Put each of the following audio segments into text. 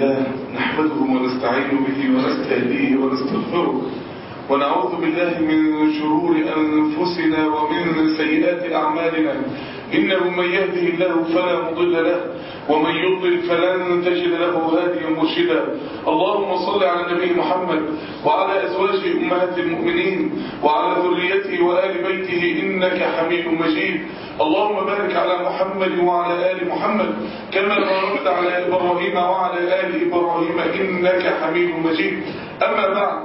لله نحمده ونستعين به ونستهديه ونستغفره ونعوذ بالله من شرور أنفسنا ومن سيئات أعمالنا. إنه من يهده الله فلا مضل له ومن يضلل فلن تجد له هاديا مرشدا. اللهم صل على النبي محمد وعلى أزواجه أمهات المؤمنين وعلى ذريته وآل بيته إنك حميد مجيد. اللهم بارك على محمد وعلى آل محمد كما باركت على إبراهيم وعلى آل إبراهيم إنك حميد مجيد. أما بعد،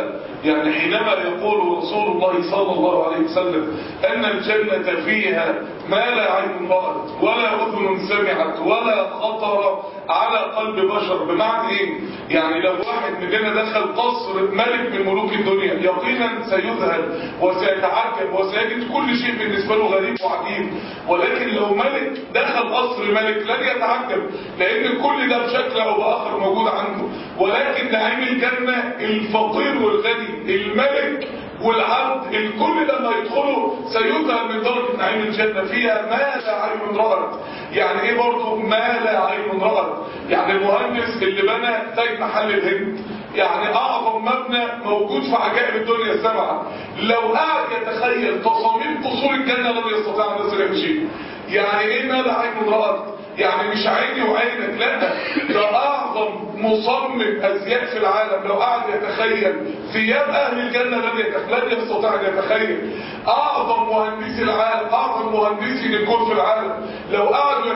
يعني حينما يقول رسول الله صلى الله عليه وسلم أن الجنة فيها ما لا عين رأت ولا أذن سمعت ولا خطر على قلب بشر، بمعنى إيه؟ يعني لو واحد مننا دخل قصر ملك من ملوك الدنيا يقينا سيذهل وسيتعجب وسيجد كل شيء بالنسبة له غريب وعجيب، ولكن لو ملك دخل قصر ملك لن يتعجب لأن كل ده بشكل أو بآخر موجود عنده. ولكن نعيم الجنة الفقير والغني الملك والعبد الكل لما يدخلوا سيذهل من درجة نعيم الجنة فيها ما لا عين رأت. يعني ايه برضه ما لا عين رأت؟ يعني المهندس اللي بنى تاج محل الهند، يعني اعظم مبنى موجود في عجائب الدنيا السبعة، لو قاعد يتخيل تصاميم قصور الجنة لم يستطيع ان يصل يمشي. يعني ايه ما لا عين رأت؟ يعني مش عيني وعينك، لا، ده اعظم مصمم ازياء في العالم لو قاعد يتخيل ثياب اهل الجنة لن يستطيع ان يتخيل. اعظم مهندسي العالم، اعظم مهندسي للكون في العالم لو قعدوا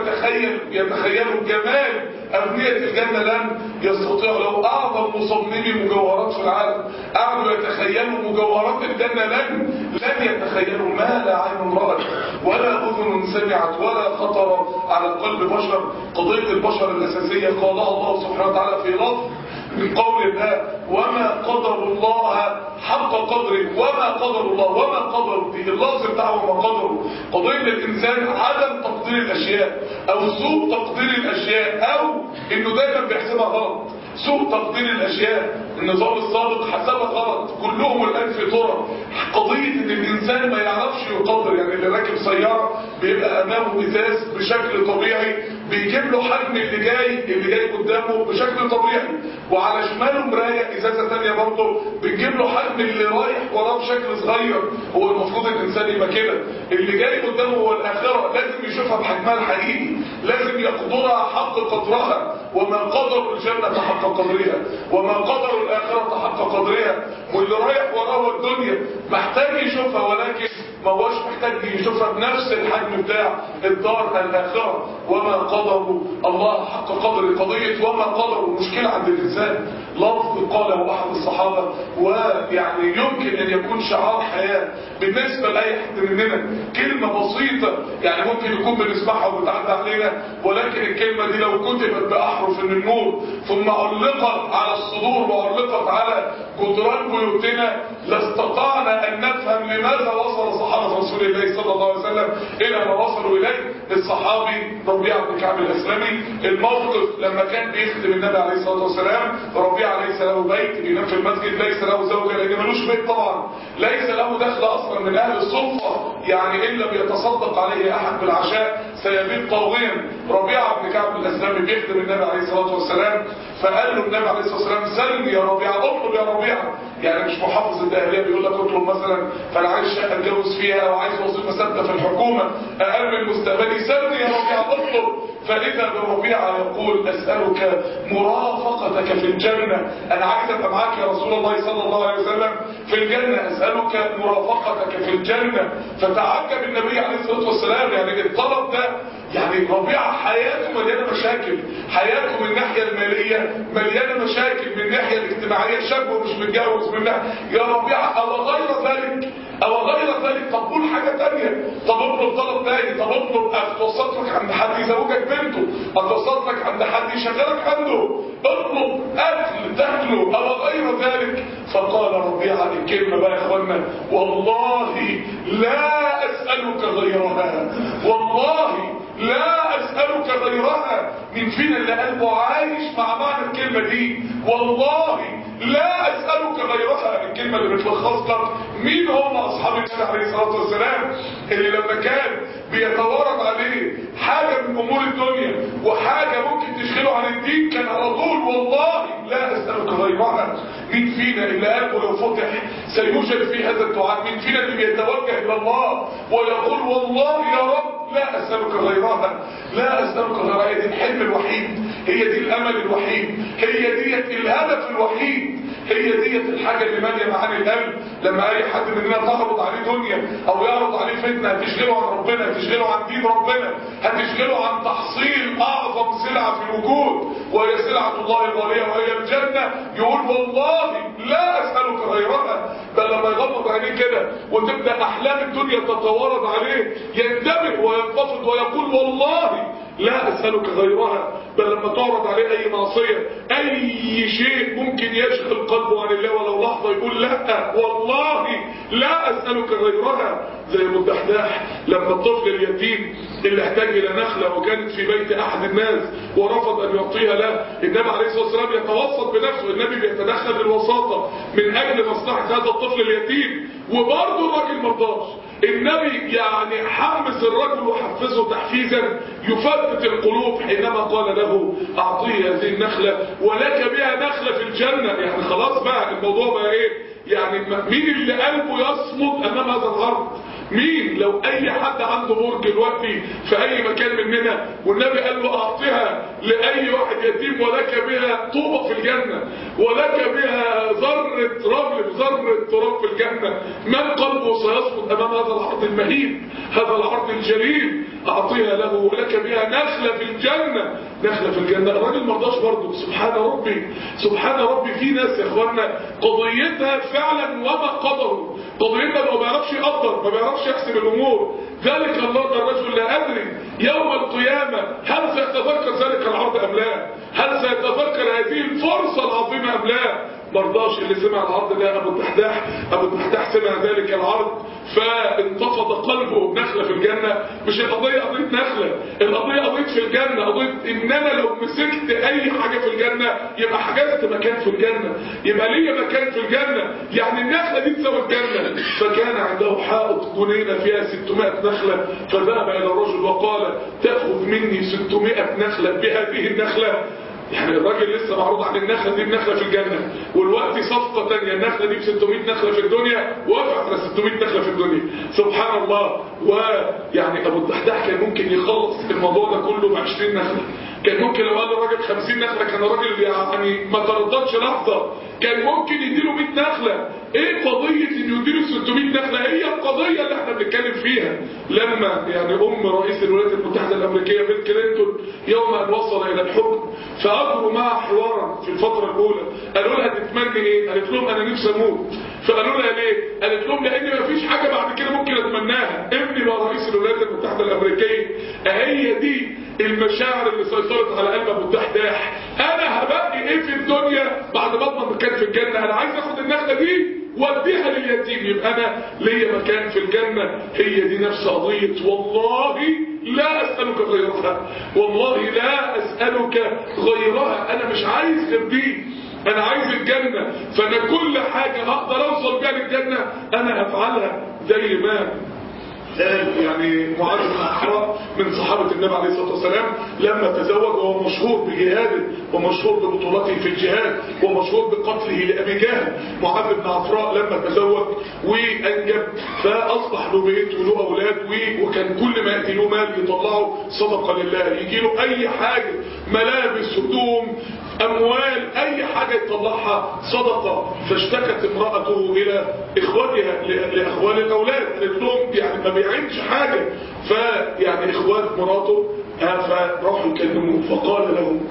يتخيلوا جمال أبنية الجنة لن يستطيعوا. لو أعظم مصممي مجوهرات في العالم قعدوا يتخيلوا مجوهرات الجنة لن يتخيلوا ما لا عين رأت ولا أذن سمعت ولا خطر على قلب بشر. قضية البشر الأساسية قالها الله سبحانه وتعالى في لفظ من قول الله وما قدر الله حق قدره وما قدر الله وما قدر دي اللفظ بتاعه وما قدره. قضية الإنسان عدم تقدير الأشياء أو سوء تقدير الأشياء أو إنه دايما بيحسبها غلط. سوء تقدير الأشياء، النظام السابق حسبها غلط، كلهم الآن في طرق. قضية إن الإنسان ما يعرفش يقدر، يعني اللي راكب سيارة بيبقى أمامه إزاز بشكل طبيعي بيجيب له حجم اللي جاي قدامه بشكل طبيعي، وعلى شماله مراية إزازة تانية برضه بتجيب له حجم اللي رايح وراه بشكل صغير. هو المفروض الإنسان يبقى كده، اللي جاي قدامه هو الآخرة لازم يشوفها بحجمها الحقيقي، لازم يقدرها حق قدرها. وما قدر الجنة حق قدرها وما قدر الآخرة حق قدرها. واللي رايح وراه الدنيا محتاج يشوفها، ولكن ما هوش محتاج يشوفها بنفس الحجم بتاع الدار الآخرة. وما قدروا الله حق قدر. قضية وما قدروا مشكلة عند الإنسان. لفظ قاله أحد الصحابة ويعني يمكن أن يكون شعار حياة بالنسبة لأي حد مننا، كلمة بسيطة يعني ممكن يكون بنسمعها وبتعدى علينا، ولكن الكلمة دي لو كتبت بأحرف من النور ثم علقت على الصدور وعلقت على جدران بيوتنا لاستطعنا أن نفهم لماذا وصل صحابة رسول الله صلى الله عليه وسلم إلى ما وصلوا إليه. الصحابي ربيعة بن كعب الأسلمي، الموقف لما كان بيخدم النبي عليه الصلاة والسلام، ربيعة ليس له بيت بينام في المسجد، ليس له زوجة لأن ملوش بيت طبعا، ليس له دخل أصلا من أهل الصفة، يعني إن لم يتصدق عليه أحد بالعشاء سيبيت طاغيا. ربيعة بن كعب الأسلمي بيخدم النبي عليه الصلاة والسلام، فقال له النبي عليه الصلاة والسلام سلني يا ربيعة، اطلب يا ربيعة. يعني مش محافظ الدهلية بيقول لك اطلب مثلا فانا عايز شقة اتجوز فيها او عايز وظيفة ثابتة في الحكومة اقل من مستقبلي، سلني يا ربيعة اطلب. فإذا بربيعة يقول أسألك مرافقتك في الجنة، أنا عايز أبقى معاك يا رسول الله صلى الله عليه وسلم في الجنة، أسألك مرافقتك في الجنة. فتعجب النبي عليه الصلاة والسلام، يعني الطلب ده، يعني ربيعة حياته مليانة مشاكل، حياته من الناحية المالية مليانة مشاكل، من الناحية الاجتماعية شاب ومش متجوز، من يا ربيعة أو غير ذلك أو غير ذلك. طب قول حاجة تانية، طب اطلب طلب تاني، طب اطلب أتوسط لك عند حد يزوجك بنته، أتوسط لك عند حد يشغلك عنده، اطلب أكل تاكله أو غير ذلك. فقال ربيعة الكلمة بقى يا إخوانا، والله لا أسألك غيرها، والله لا أسألك غيرها. من فينا اللي قلبه عايش مع معنى الكلمة الكلمة دي والله لا أسألك غيرها. الكلمة اللي بتلخص لك مين هم أصحاب النبي عليه الصلاة والسلام، اللي لما كان بيتوارد عليه حاجة من أمور الدنيا وحاجة ممكن تشغله عن الدين كان على طول والله لا أسألك غيرها. مين فينا اللي قلبه لو فتح سيوجد في هذا الدعاء؟ مين فينا اللي بيتوجه إلى الله ويقول والله يا رب لا أسألك غيرها، لا أسألك غيرها؟ هي دي الحلم الوحيد، هي دي الأمل الوحيد، هي دي الهدف الوحيد، هي دي الحاجة اللي مالية معاني القلب. لما أي حد مننا تعرض عليه دنيا أو يعرض عليه فتنة هتشغله عن ربنا، هتشغله عن دين ربنا، هتشغله عن تحصيل أعظم سلعة في الوجود وهي سلعة الله الغالية وهي الجنة، يقول والله لا أسألك غيرها. بل لما يغمض عينيه كده وتبدأ أحلام الدنيا تتوارد عليه ينتبه وينتفض ويقول والله لا أسألك غيرها. بل لما تعرض عليه أي معصية أي شيء ممكن يشغل قلبه عن الله ولو لحظة يقول لا والله لا أسألك غيرها. زي ابو الدحداح لما الطفل اليتيم اللي احتاج إلى نخلة وكانت في بيت أحد الناس ورفض أن يعطيها له، النبي عليه الصلاة والسلام يتوسط بنفسه، النبي بيتدخل بالوساطة من أجل مصلحة هذا الطفل اليتيم، وبرضه الراجل مرضاش. النبي يعني حمس الرجل وحفزه تحفيزا يفتت القلوب حينما قال له أعطيه هذه النخلة ولك بها نخلة في الجنة. يعني خلاص بقى الموضوع بقى ايه؟ يعني مين اللي قلبه يصمد امام هذا العرض؟ مين؟ لو اي حد عنده برج دلوقتي في اي مكان مننا والنبي قال له اعطيها لاي واحد يتيم ولك بها طوبة في الجنة ولك بها ذرة رمل بذرة تراب في الجنة، من قلبه سيصمد امام هذا العرض المهيب، هذا العرض الجليل؟ اعطيها له ولك بها نخلة في الجنة، نخلة في الجنة. الراجل مرضاش برضه. سبحان ربي سبحان ربي. في ناس يا اخوانا قضيتها فعلا وما قدروا، قضيتها ما بيعرفش يقدر، ما بيعرفش يحسب الامور. ذلك الله الرجل لا ادري يوم القيامة هل سيتذكر ذلك العرض ام لا؟ هل سيتذكر هذه الفرصة العظيمة ام لا؟ مرضاش. اللي سمع العرض ده ابو الدحداح سمع ذلك العرض فانتفض قلبه. نخلة في الجنة، مش القضية قضية نخلة، القضية قضية في الجنة، قضية ان انا لو مسكت اي حاجة في الجنة يبقى حجزت مكان في الجنة، يبقى ليا مكان في الجنة. يعني النخلة دي تساوي الجنة. فكان عنده حائط جنينة فيها 600 نخلة، فذهب الى الرجل وقال تأخذ مني 600 نخلة بهذه النخلة. يعني الراجل لسه معروض عن النخلة دي بنخلة في الجنة، والوقت صفقة تانية النخلة دي ب600 نخلة في الدنيا، وافق على 600 نخلة في الدنيا. سبحان الله. ويعني ابو الدحداح كان ممكن يخلص الموضوع ده كله ب20 نخلة، كان ممكن لو قال للراجل 50 نخلة كان الراجل يعني ما ترددش لحظة، كان ممكن يديله 100 نخلة. ايه قضية انه يديله 600 نخلة؟ هي القضية اللي احنا بنتكلم فيها. لما يعني رئيس الولايات المتحدة الامريكية بيل كلينتون يوم ان وصل الى الحكم فاجروا معها حوارا في الفترة الاولى، قالوا لها تتمنى ايه؟ قالت لهم انا نفسي اموت. فقالوا لها ليه؟ قالت لهم لان ما فيش حاجة بعد كده ممكن اتمناها، ابني بقى رئيس الولايات المتحدة الامريكية. هي دي المشاعر اللي سيطرت على قلب ابو الدحداح. انا هبقي ايه في الدنيا بعد ما اضمن مكان في الجنة؟ انا عايز اخد النخلة دي واديها لليتيم يبقى انا ليا مكان في الجنة. هي دي نفس قضية والله لا اسألك غيرها، والله لا اسألك غيرها. انا مش عايز غير دي، انا عايز الجنة. فانا كل حاجة هقدر اوصل بيها للجنة انا هفعلها. زي ما يعني معاذ بن عفراء من صحابة النبي عليه الصلاة والسلام لما تزوج وهو مشهور بجهاده ومشهور ببطولته في الجهاد ومشهور بقتله لأبي جهل. معاذ بن عفراء لما تزوج وأنجب فأصبح له بيت وله أولاد وكان كل ما يأتي له مال يطلعه صدقة لله، يجي له أي حاجة ملابس هدوم أموال أي حاجة يطلعها صدقة. فاشتكت امرأته إلى إخوتها لأخوال الأولاد، قالت لهم يعني ما بيعينش حاجة. فيعني إخوات مراته فراحوا يكلموه فقال لهم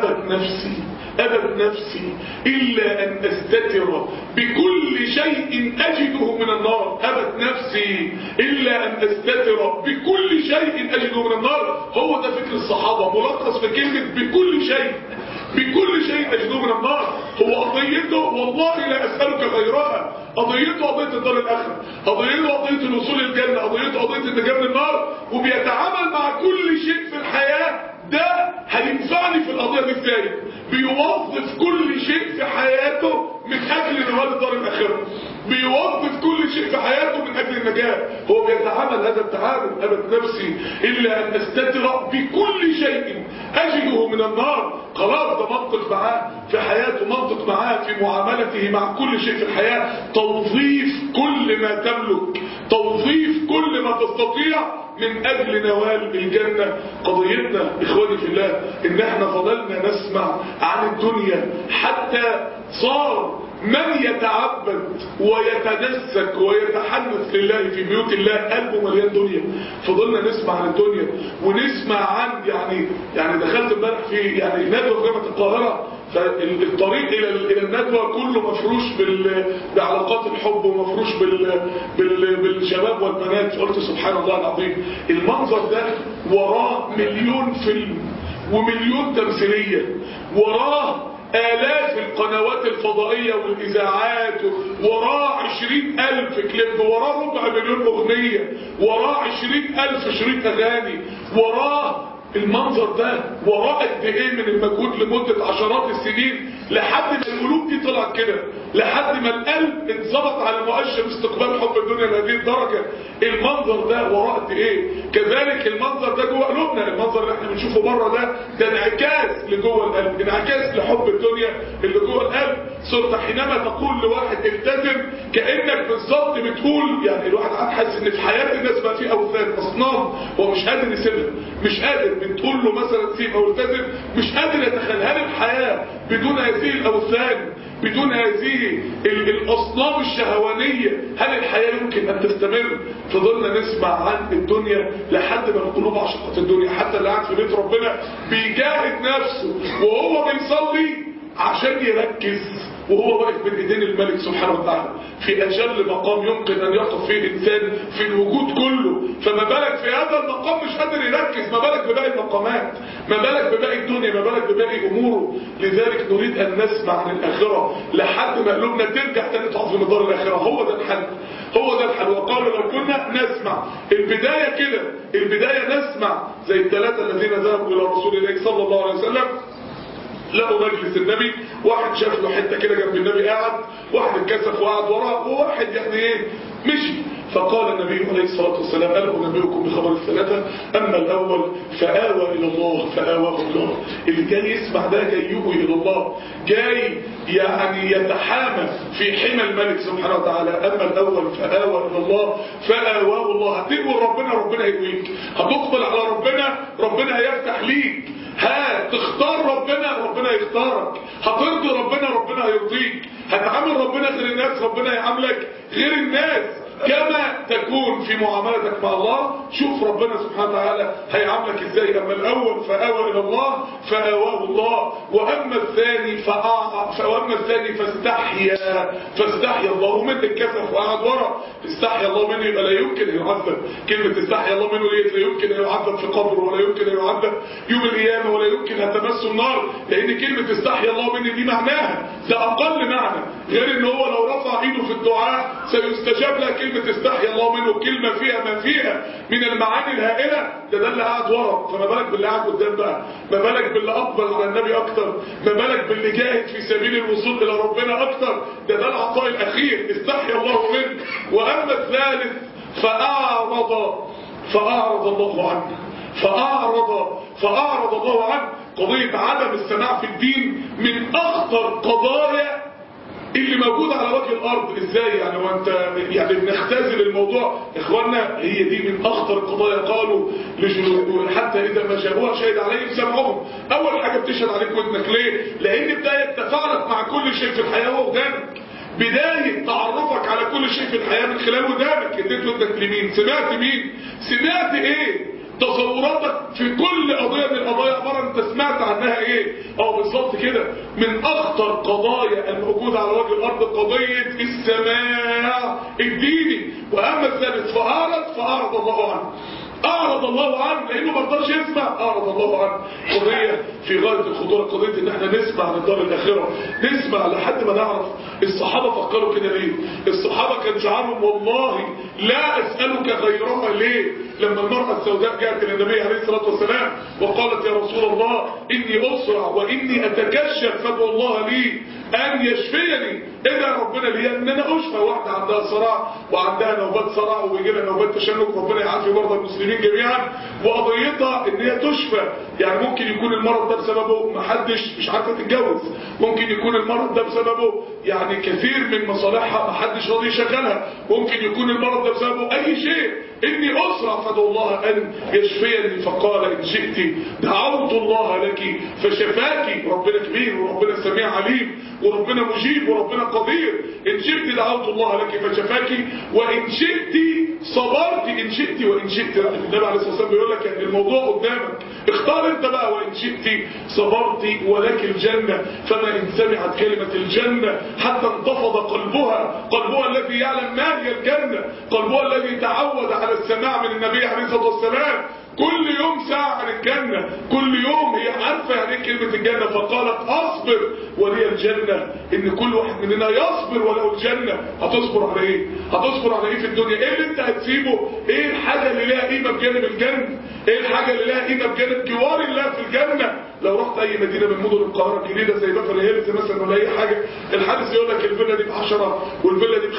أبت نفسي إلا أن أستتر بكل شيء أجده من النار. أبت نفسي إلا أن أستتر بكل شيء أجده من النار. هو ده فكر الصحابة ملخص في كلمة بكل شيء، بكل شيء أجده من النار. هو قضيته والله لا أسألك غيرها، قضيته قضية الدار الآخرة، قضيته قضية الوصول الجنة، قضيته قضية النجاة من النار. وبيتعامل مع كل شيء في الحياة ده هينفعني في القضيه دي ازاي؟ بيوظف كل شيء في حياته من اجل نوال الدار الاخره، بيوظف كل شيء في حياته من اجل النجاه. هو بيتعامل هذا التعامل: ابد نفسي الا ان استتر بكل شيء اجده من النار. خلاص ده منطق معاه في حياته، منطق معاه في معاملته مع كل شيء في الحياه. توظيف كل ما تملك، توظيف كل ما تستطيع من اجل نوال الجنة. قضيتنا اخواني في الله ان احنا فضلنا نسمع عن الدنيا حتى صار من يتعبد ويتنسك ويتحنث لله في بيوت الله قلبه مليان دنيا. فضلنا نسمع عن الدنيا ونسمع عن يعني دخلت امبارح في يعني ندوه في جامعه القاهره، فالطريق الى الندوه كله مفروش بعلاقات الحب ومفروش بالشباب والبنات. قلت سبحان الله العظيم، المنظر ده وراه مليون فيلم ومليون تمثيليه، وراه آلاف القنوات الفضائية والإذاعات، وراه 20,000 كليب، وراه 250,000 أغنية، وراه 20,000 شريط أغاني، وراه المنظر ده، وراه قد ايه من المجهود لمدة عشرات السنين لحد ما القلوب دي طلعت كده، لحد ما القلب اتظبط على مؤشر استقبال حب الدنيا لهذه الدرجة. المنظر ده وراه قد ايه. كذلك المنظر ده جوه قلوبنا، المنظر اللي احنا بنشوفه بره ده انعكاس لجوه القلب، انعكاس لحب الدنيا اللي جوه القلب. صرت حينما تقول لواحد التزم كأنك بالظبط بتقول، يعني الواحد قاعد حاسس ان في حياة الناس بقى في اوثان اصنام هو مش قادر يسيبها، مش قادر. بتقول له مثلا سيب او التزم، مش قادر يتخيل. هل الحياة بدون هذه الاوثان، بدون هذه الاصنام الشهوانية، هل الحياة يمكن ان تستمر؟ فضلنا نسمع عن الدنيا لحد ما القلوب عشقت الدنيا. حتى اللي قاعد في بيت ربنا بيجاهد نفسه وهو بيصلي عشان يركز وهو واقف بين ايدين الملك سبحانه وتعالى في اجل مقام يمكن ان يقف فيه الانسان في الوجود كله. فما بالك في هذا المقام مش قادر يركز، ما بالك بباقي المقامات، ما بالك بباقي الدنيا، ما بالك بباقي اموره. لذلك نريد ان نسمع عن الاخره لحد ما قلوبنا ترجع تاني تعظم دار الاخره. هو ده الحل، هو ده الحل. وقالوا لو كنا نسمع. البدايه كده، البدايه نسمع زي الثلاثه الذين ذهبوا الى رسول الله صلى الله عليه وسلم، لقوا مجلس النبي، واحد شاف له حته كده جنب النبي قاعد، واحد اتكسف وقعد وراه، وواحد يعني ايه مشي. فقال النبي عليه الصلاه والسلام: الا انبئكم بخبر الثلاثه، اما الاول فآوى الى الله فآواه الله. اللي جاي يسمع ده جاي يؤوي الى الله، جاي يعني يتحامى في حمى الملك سبحانه وتعالى. اما الاول فآوى الى الله فآواه الله. هتقوى ربنا، ربنا هيقويك. هتقبل على ربنا، ربنا هيفتح ليك. تختار ربنا، ربنا يختارك. هترضي ربنا، ربنا هيرضيك. هتعامل ربنا غير الناس، ربنا يعاملك غير الناس. كما تكون في معاملتك مع الله، شوف ربنا سبحانه وتعالى هيعاملك ازاي. اما الاول فآوى الى الله فآواه الله، واما الثاني فاستحيا الله منه. الكسف وقعد ورا، استحيا الله منه، يبقى لا يمكن ان يعذب. كلمه استحيا الله منه ديت لا يمكن ان يعذب في قبره، ولا يمكن ان يعذب يوم القيامه، ولا يمكن ان تمسه النار. لان كلمه استحيا الله منه دي معناها ده اقل معنى، غير ان هو لو رفع ايده في الدعاء سيستجاب له. كلمه استحيا الله منه كلمه فيها ما فيها من المعاني الهائله. ده اللي قاعد ورا، فما بالك باللي قاعد قدام بقى، ما بالك باللي اقبل على النبي اكتر، ما بالك باللي جاهد في سبيل الوصول الى ربنا اكتر. ده العطاء الاخير، استحيا الله منه. واما الثالث فأعرض الله عنه، فأعرض الله عنه. قضية عدم السماع في الدين من أخطر قضايا اللي موجود على وجه الأرض. إزاي يعني وانت يعني بنختزل الموضوع؟ إخواننا هي دي من أخطر القضايا. قالوا لجلود حتى إذا ما جابوها شهد عليهم سمعهم. أول حاجة بتشهد عليك ودنك. ليه؟ لأن بداية تفاعلك مع كل شيء في الحياة هو ودانك. بداية تعرفك على كل شيء في الحياة من خلال ودانك. اديت ودنك لمين؟ سمعت مين؟ سمعت ايه؟ تصوراتك في كل قضية من القضايا عبارة انت سمعت عنها ايه؟ بالظبط كده. من اخطر قضايا الموجودة على وجه الارض قضية السماع الديني. واما الثالث فأعرض الله عنه. اعرض الله عنه لانه ما رضاش يسمع، اعرض الله عنه. قضيه في غايه الخطوره، قضيه ان احنا نسمع عن الدار الاخره، نسمع لحد ما نعرف. الصحابه فكروا كده ليه؟ الصحابه كان شعارهم والله لا اسالك غيرها. ليه؟ لما المراه السوداء جاءت الى النبي عليه الصلاه والسلام وقالت يا رسول الله اني اسرع واني اتكشف فادعو الله لي ان يشفيني. ايه ده ربنا ليه؟ ان انا اشفى. واحده عندها صرع وعندها نوبات صرع وبيجي لها نوبات تشنج، ربنا يعافي مرضى المسلمين جميعا، وقضيتها ان هي تشفى. يعني ممكن يكون المرض ده بسببه محدش مش عارفه تتجوز، ممكن يكون المرض ده بسببه يعني كثير من مصالحها محدش راضي يشغلها، ممكن يكون المرض ده بسببه اي شيء. اني اسرع فادعو الله ان يشفيني. فقال ان شئت دعوت الله لك فشفاك. ربنا كبير وربنا سميع عليم وربنا مجيب وربنا قدير. ان شئت دعوت الله لك فشفاك وان شئت صبرت. ان شئت وان شئت، النبي عليه الصلاه والسلام بيقول لك ان الموضوع قدامك، اختار انت بقى. وان شئت صبرت ولك الجنه. فما ان سمعت كلمه الجنه حتى انتفض قلبها الذي يعلم ما هي الجنه، قلبها الذي تعود على السماع من النبي عليه الصلاه والسلام كل يوم ساعة عن الجنة، كل يوم هي عارفة يعني ايه كلمة الجنة. فقالت اصبر ولي الجنة. ان كل واحد مننا يصبر ولو الجنة. هتصبر على ايه؟ هتصبر على ايه في الدنيا؟ ايه اللي انت هتسيبه؟ ايه الحاجة اللي لها قيمة بجانب الجنة؟ ايه الحاجة اللي لها قيمة بجانب جوار الله في الجنة؟ لو رحت اي مدينة من مدن القاهرة الجديدة زي بافل هيلز مثلا ولا اي حاجة، الحارس يقول لك الفيلا دي ب10 والفيلا دي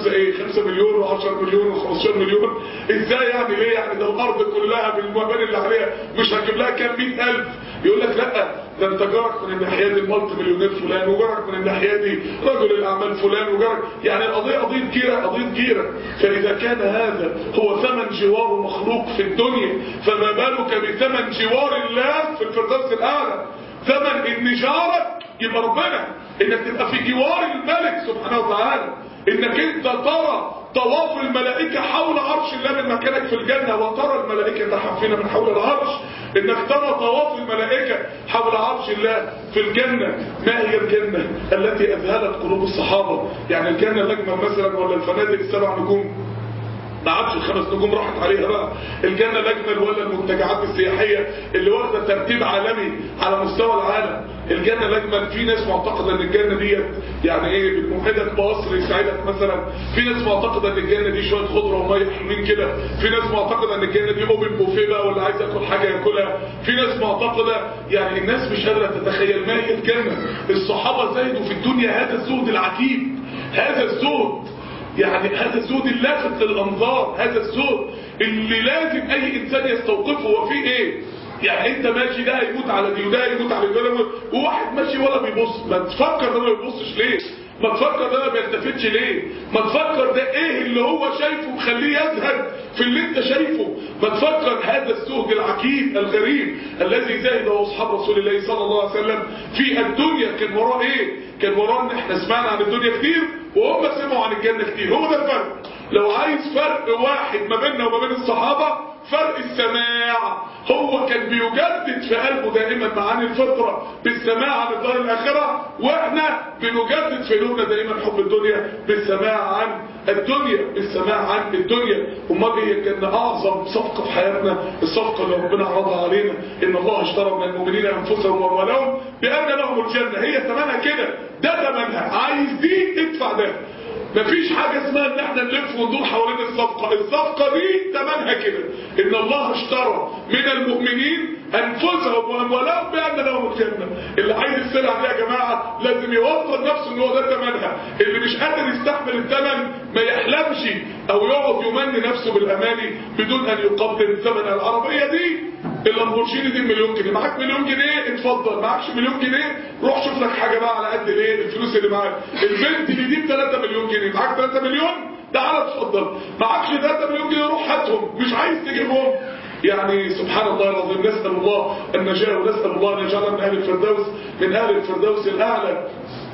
ب5 مليون و10 مليون و15 مليون. ازاي يعني؟ ليه يعني؟ ده الارض كلها بالمباني اللي عليها مش هجيب لها كام 100,000. يقول لك لا، ده انت جارك من الناحيه دي المالتي مليونير فلان، وجارك من الناحيه دي رجل الاعمال فلان، وجارك يعني القضيه قضيه جيره. فاذا كان هذا هو ثمن جوار مخلوق في الدنيا، فما بالك بثمن جوار الله في الفردوس الاعلى؟ ثمن ان جارك يبقى ربنا، انك تبقى في جوار الملك سبحانه وتعالى، انك انت ترى طواف الملائكة حول عرش الله من مكانك في الجنة، وترى الملائكة تحفين من حول العرش، انك ترى طواف الملائكة حول عرش الله في الجنة. ما هي الجنة التي اذهلت قلوب الصحابة؟ يعني الجنة الاجمل مثلا ولا الفنادق ال7 نجوم؟ ما عادش ال5 نجوم راحت عليها بقى. الجنة الاجمل ولا المنتجعات السياحية اللي واخده ترتيب عالمي على مستوى العالم؟ الجنة الاجمل. في ناس معتقده ان الجنة ديت يعني ايه بتمهدك بقصر يساعدك مثلا، في ناس معتقده ان الجنة دي شويه خضره وميه حلوين كده، في ناس معتقده ان الجنة دي اوبن بوفيه بقى واللي عايز ياكل حاجه ياكلها، في ناس معتقده يعني الناس مش قادره تتخيل ما هي الجنة. الصحابه زايدوا في الدنيا هذا الزهد العجيب، هذا الزهد يعني هذا الزهد اللافت للانظار، هذا الزهد اللي لازم اي انسان يستوقفه. وفيه ايه؟ يعني انت ماشي ده هيموت على دي وده هيموت على دي، وواحد ماشي ولا بيبص. ما تفكر ده ما بيبصش ليه؟ ما تفكر ده ما بيلتفتش ليه؟ ما تفكر ده ايه اللي هو شايفه مخليه يزهد في اللي انت شايفه؟ ما تفكر هذا الزهد العجيب الغريب الذي زاهد اصحاب رسول الله صلى الله عليه وسلم في الدنيا. كان وراه ايه؟ كان وراه ان احنا سمعنا عن الدنيا كتير وهم سمعوا عن الجنة كتير. هو ده الفرق. لو عايز فرق واحد ما بيننا وما بين الصحابة، فرق السماع. هو كان بيجدد في قلبه دائما معاني الفطرة بالسماع عن الدار الآخرة، واحنا بنجدد في قلوبنا دائما حب الدنيا بالسماع عن الدنيا، بالسماع عن الدنيا. امال ايه كان اعظم صفقة في حياتنا؟ الصفقة اللي ربنا عرضها علينا، ان الله اشترى من المؤمنين انفسهم واموالهم بان لهم الجنة. هي ثمنها كده، ده ثمنها. عايز دي ادفع ده. مفيش حاجة اسمها ان احنا نلف وندور حوالين الصفقة. الصفقة دي ثمنها كده، ان الله اشترى من المؤمنين انفسهم واموالهم بان لهم الجنة. اللي عايز السلعة دي يا جماعة لازم يوصل نفسه ان هو ده ثمنها. اللي مش قادر يستحمل الثمن ما يحلمش او يقعد يمني نفسه بالاماني بدون ان يقدم ثمن. العربية دي اللامبورجيني دي ب1,000,000 جنيه، معاك 1,000,000 جنيه اتفضل، معاكش 1,000,000 جنيه روح شوف لك حاجة بقى على قد الايه الفلوس اللي معاك. البنت اللي دي ب3 مليون جنيه، معاك 3 مليون تعال اتفضل، معاكش 3 مليون جنيه روح هاتهم، مش عايز تجيبهم. يعني سبحان الله العظيم. نسأل الله النجاة ونسأل الله ان يجعلنا من اهل الفردوس، من اهل الفردوس الاعلى.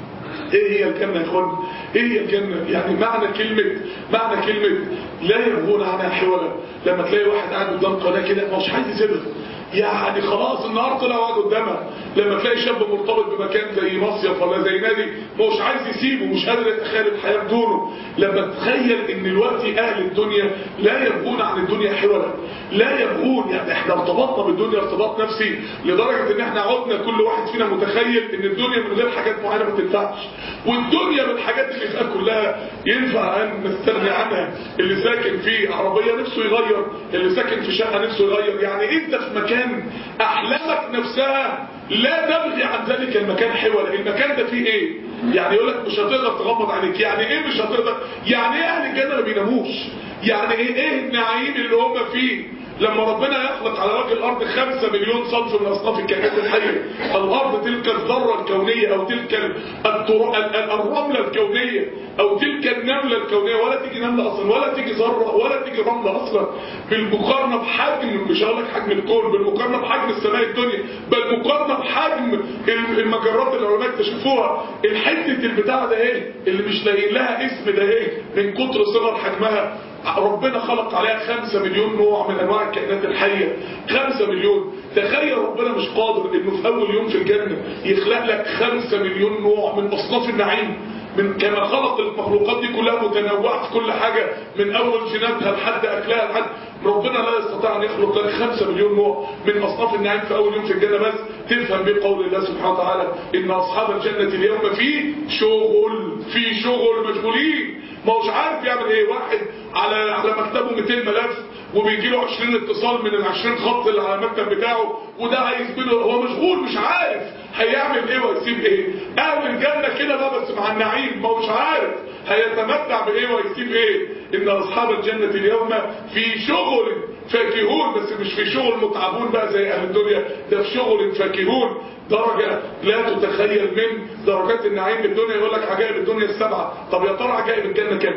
ايه هي الجنة يا اخوان؟ ايه هي الجنة؟ يعني معنى كلمة لا يبغون عنها حولا. لما تلاقي واحد قاعد قدام قناة كده مش عايز يسيبها، يعني خلاص النهار طلع وقعد قدامها. لما تلاقي شاب مرتبط بمكان زي مصيف ولا زي نادي مش عايز يسيبه، مش قادر يتخيل الحياه بدونه. لما تخيل ان دلوقتي اهل الدنيا لا يبغون عن الدنيا حولا، لا يبغون، يعني احنا ارتبطنا بالدنيا ارتباط نفسي لدرجه ان احنا عدنا كل واحد فينا متخيل ان الدنيا من غير حاجات معينه ما تنفعش، والدنيا من الحاجات اللي فيها كلها ينفع ان نستغني عنها. اللي ساكن في عربيه نفسه يغير، اللي ساكن في شقه نفسه يغير. يعني انت في مكان احلامك نفسها لا تبغي عن ذلك المكان حولا. المكان ده فيه ايه؟ يعني يقول لك مش هتقدر تغمض عليك. يعني ايه مش هتقدر؟ يعني ايه اهل الجنه ما بيناموش؟ يعني ايه النعيم اللي هم فيه لما ربنا يخلق على وجه الارض 5 مليون صنف من اصناف الكائنات الحيه. الارض تلك الذره الكونيه او تلك الرمله الكونيه او تلك النمله الكونيه، ولا تيجي نمله اصلا ولا تيجي ذره ولا تيجي رمله اصلا بالمقارنه بحجم، مش هقول لك حجم الكون، بالمقارنه بحجم السماء الدنيا، بل مقارنه بحجم المجرات اللي العلماء اكتشفوها. الحته البتاع ده ايه اللي مش لاقيين لها اسم ده ايه من كتر صغر حجمها. ربنا خلق عليها 5 مليون نوع من انواع الكائنات الحيه. 5 مليون. تخيل ربنا مش قادر انه في اول يوم في الجنه يخلق لك 5 مليون نوع من اصناف النعيم، من كما خلق المخلوقات دي كلها متنوعه في كل حاجه، من اول جيناتها لحد اكلها لحد ربنا لا يستطيع ان يخلق لك 5 مليون نوع من اصناف النعيم في اول يوم في الجنه بس. تفهم بيه قول الله سبحانه وتعالى ان اصحاب الجنه اليوم في شغل مشغولين. ما هوش عارف يعمل ايه. واحد على مكتبه 200 ملف وبيجي له 20 اتصال من ال 20 خط اللي على المكتب بتاعه، وده عايز منه، هو مشغول مش عارف هيعمل ايه ويسيب ايه. اهل الجنه كده بقى بس مع النعيم، ما هوش عارف هيتمتع بايه ويسيب ايه. ان اصحاب الجنه اليوم في شغل فاكهون، بس مش في شغل متعبون بقى زي اهل الدنيا، ده في شغل فاكهون. درجه لا تتخيل من درجات النعيم. الدنيا يقول لك عجائب الدنيا السبعه، طب يا ترى عجائب الجنه كام؟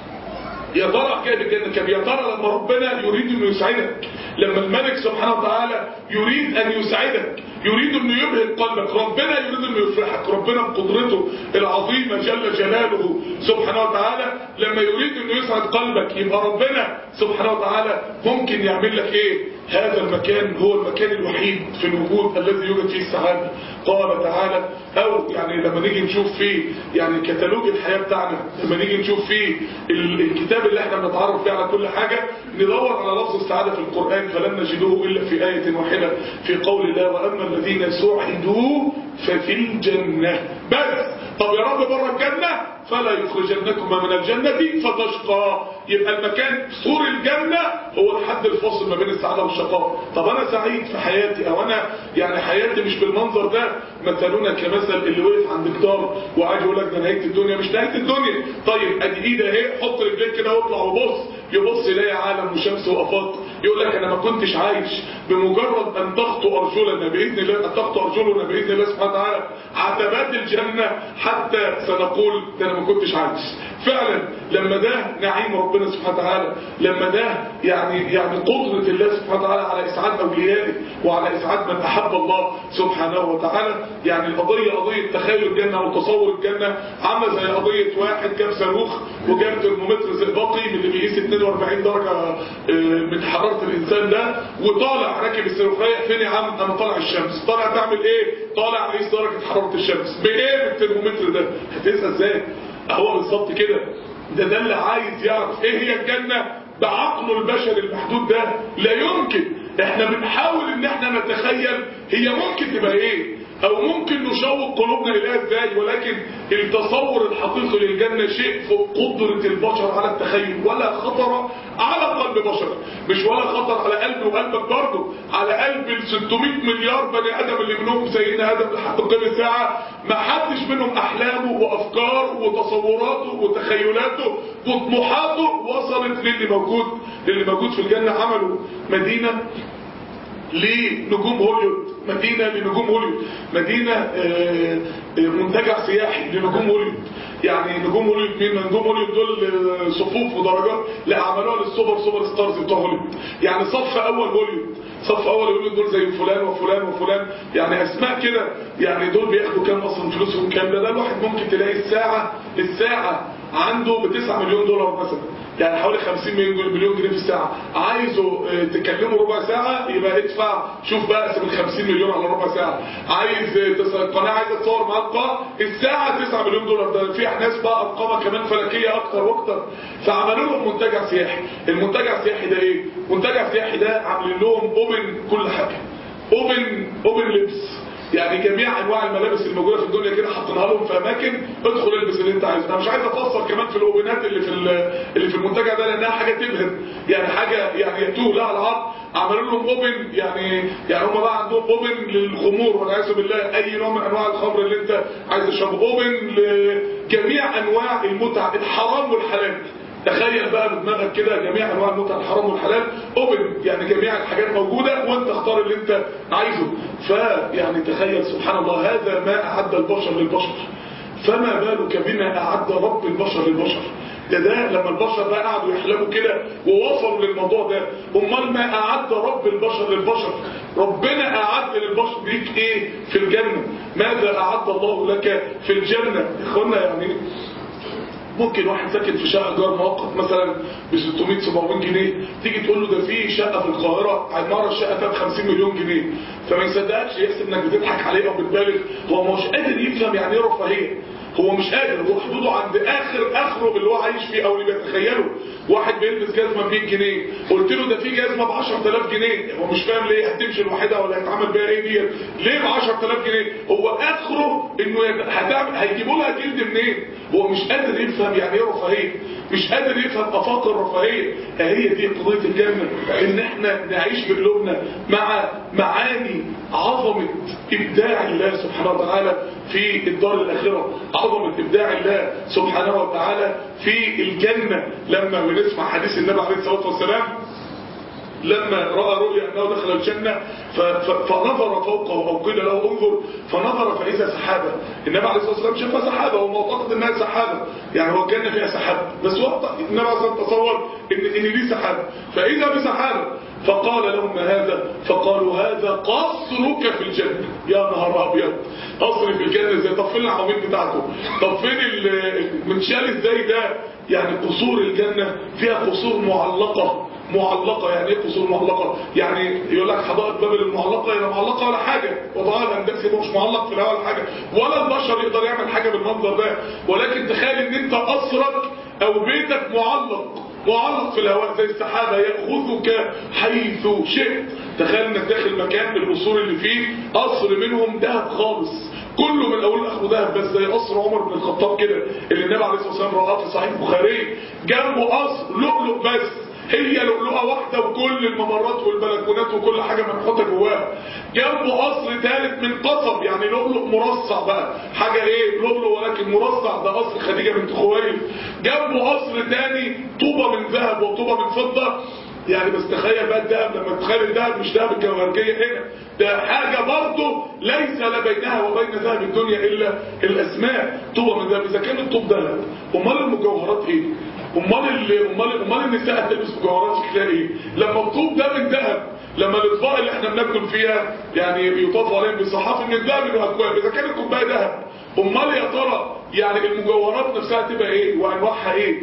يا ترى عجائب الجنه كام؟ يا ترى لما ربنا يريد انه يسعدك، لما الملك سبحانه وتعالى يريد ان يسعدك، يريد انه يبهج قلبك، ربنا يريد انه يفرحك، ربنا بقدرته العظيمه جل جلاله سبحانه وتعالى لما يريد انه يسعد قلبك، يبقى ربنا سبحانه وتعالى ممكن يعمل لك ايه؟ هذا المكان هو المكان الوحيد في الوجود الذي يوجد فيه السعاده. قال تعالى، او يعني لما نيجي نشوف فيه يعني كتالوج الحياه بتاعنا، لما نيجي نشوف فيه الكتاب اللي احنا بنتعرف فيه على كل حاجه، ندور على لفظ السعاده في القران فلن نجدوه الا في ايه واحده في قول الله واما الذين سعدوا ففي الجنه بس. طب يا رب بره الجنه فلا يخرجنكما من الجنه فتشقى. يبقى المكان سور الجنه هو الحد الفاصل ما بين السعاده والشقاء. طب انا سعيد في حياتي او انا يعني حياتي مش بالمنظر ده. مثلنا كمثل اللي وقف عند جدار وقاعد يقول لك ده نهايه الدنيا، مش نهايه الدنيا. طيب ادي ايده اهي، حط رجليك كده واطلع وبص، يبص يلاقي عالم وشمس وافاق، يقول لك انا ما كنتش عايش. بمجرد ان تخطو ارجلنا باذن الله، ان تخطو ارجلنا باذن الله سبحانه وتعالى عتبات الجنه حتى سنقول ده انا ما كنتش عايش. فعلا لما ده نعيم ربنا سبحانه وتعالى، لما ده يعني قدره الله سبحانه وتعالى على اسعاد اوليائه وعلى اسعاد من احب الله سبحانه وتعالى. يعني القضيه قضيه تخيل الجنه وتصور الجنه عامله زي قضيه واحد جاب صاروخ وجاب ترمومتر زئبقي من اللي بيقيس 42 درجه من حراره الانسان ده، وطالع راكب الصاروخ. رايح فين يا عم؟ انا طالع الشمس. طالع تعمل ايه؟ طالع اقيس درجه حراره الشمس. بايه؟ بالترمومتر ده. هتقيسها ازاي؟ هو بالظبط كده. ده اللي عايز يعرف ايه هي الجنه بعقله البشري المحدود ده لا يمكن. احنا بنحاول ان احنا نتخيل هي ممكن تبقى ايه، او ممكن نشوق قلوبنا اليها ازاي، ولكن التصور الحقيقي للجنه شيء فوق قدره البشر على التخيل، ولا خطر على قلب بشر. مش ولا خطر على قلبي وقلبك برضه، على قلب ال 600 مليار بني ادم اللي منهم سيدنا ادم لحد قيام الساعه، ما حدش منهم احلامه وافكاره وتصوراته وتخيلاته وطموحاته وصلت للي موجود في الجنه. عملوا مدينه لنجوم هوليوود، مدينة لنجوم هوليوود، مدينة منتجع سياحي لنجوم هوليوود. يعني نجوم هوليوود مين؟ نجوم هوليوود دول صفوف ودرجات، لا عملوها للسوبر ستارز بتوع هوليوود. يعني صف اول هوليوود دول زي فلان وفلان وفلان، يعني اسماء كده. يعني دول بياخدوا كام اصلا؟ فلوسهم كام؟ ده الواحد ممكن تلاقي الساعة عنده ب9 مليون دولار مثلا، يعني حوالي 50 مليون جنيه في الساعه، عايزه تكلمه ربع ساعه يبقى ادفع، شوف بقى اقسم ال 50 مليون على ربع ساعه، عايز القناه عايزه تصور معاك الساعه 9 مليون دولار. ده في ناس بقى ارقامها كمان فلكيه اكتر واكتر. فعملوا لهم منتجع سياحي. المنتجع السياحي ده ايه؟ منتجع سياحي ده عاملين لهم اوبن كل حاجه، اوبن لبس، يعني جميع انواع الملابس اللي موجوده في الدنيا كده حاطينها لهم في اماكن، ادخل البس اللي انت عايزه. انا مش عايز افصل كمان في الاوبنات اللي في المنتجع ده لانها حاجه تبهر، يعني حاجه يعني يتوه لها العرض. عملوا لهم اوبن، يعني هم بقى عندهم اوبن للخمور والعياذ بالله، اي نوع من انواع الخمر اللي انت عايز تشربه، اوبن لجميع انواع المتع الحرام والحلال. تخيل بقى بدماغك كده جميع انواع المتع الحرام والحلال اوبن، يعني جميع الحاجات موجوده وانت اختار اللي انت عايزه. فيعني تخيل سبحان الله، هذا ما اعد البشر للبشر، فما بالك بما اعد رب البشر للبشر. ده لما البشر بقى قعدوا يحلموا كده ووصلوا للموضوع ده، امال ما اعد رب البشر للبشر؟ ربنا اعد للبشر ليك ايه في الجنه؟ ماذا اعد الله لك في الجنه؟ اخوانا يعني ممكن واحد ساكن في شقه ايجار مؤقت مثلا ب 600 700 جنيه، تيجي تقول له ده في شقه في القاهره عماره الشقه فيها ب 50 مليون جنيه، فما يصدقكش، يحسب انك بتضحك عليه او بتبالغ. هو مش قادر يفهم يعني ايه رفاهيه، هو مش قادر، هو حدوده عند اخره اللي هو عايش فيه او اللي بيتخيله. واحد بيلبس جزمه ب 100 جنيه، قلت له ده في جزمه ب 10000 جنيه، هو مش فاهم ليه هتمشي لوحدها ولا هيتعمل بيها ايه دي، ليه ب 10000 جنيه؟ هو اخره انه هيجيبوا لها جلد منين؟ هو مش قادر يفهم يعني ايه رفاهيه، مش قادر يفهم افاق الرفاهيه. هي دي قضيه الجنه، ان احنا نعيش بقلوبنا مع معاني عظمه ابداع الله سبحانه وتعالى في الدار الاخره، عظمه ابداع الله سبحانه وتعالى في الجنه. لما بنسمع حديث النبي عليه الصلاه والسلام لما راى رؤيا انه دخل الجنه فنظر فوقه او قيل له انظر فنظر فاذا سحابه. النبي عليه الصلاه والسلام شافها سحابه، هو معتقد انها سحابه، يعني هو الجنه فيها سحابه، بس هو النبي عليه الصلاه والسلام تصور ان دي سحابه، فاذا بسحابه فقال لهم ما هذا؟ فقالوا هذا قصرك في الجنه. يا نهار ابيض، قصر في الجنه ازاي؟ طب فين العواميد بتاعته؟ طب فين المنشال ازاي ده؟ يعني قصور الجنه فيها قصور معلقه. يعني ايه قصور معلقه؟ يعني يقول لك حدائق بابل المعلقه، هي معلقه ولا حاجه، وضعها الهندسي مش معلق في الهواء ولا حاجه، ولا البشر يقدر يعمل حاجه بالمنظر ده. ولكن تخيل ان انت قصرك او بيتك معلق في الهواء زي السحابه، ياخذك حيث شئت. تخيل انك داخل مكان القصور اللي فيه قصر منهم ذهب خالص، كله من اول لاخره ذهب، بس زي قصر عمر بن الخطاب كده اللي النبي عليه الصلاه والسلام رآه في صحيح البخاري، جنبه قصر لؤلؤ بس، هي لؤلؤه واحده وكل الممرات والبلكونات وكل حاجه منحوته جواها. جنبه قصر ثالث من قصب، يعني لؤلؤ مرصع بقى، حاجه ايه لؤلؤ ولكن مرصع، ده قصر خديجه بنت خويلد. جنبه قصر ثاني طوبه من ذهب وطوبه من فضه. يعني بس تخيل بقى الذهب، لما تخيل الذهب مش ذهب الجوهرجيه هنا، ده حاجه برضه ليس لا بينها وبين ذهب الدنيا الا الاسماء، طوبه من ذهب. اذا كان الطوب ذهب، امال المجوهرات ايه؟ امال النساء هتلبس مجوهرات شكلها ايه؟ لما الطوب ده من ذهب، لما الاطباق اللي احنا بناكل فيها يعني بيطاف عليهم بالصحاف من الذهب والاكواب، اذا كانت الكوبايه ذهب، امال يا ترى يعني المجوهرات نفسها تبقى ايه؟ وانواعها ايه؟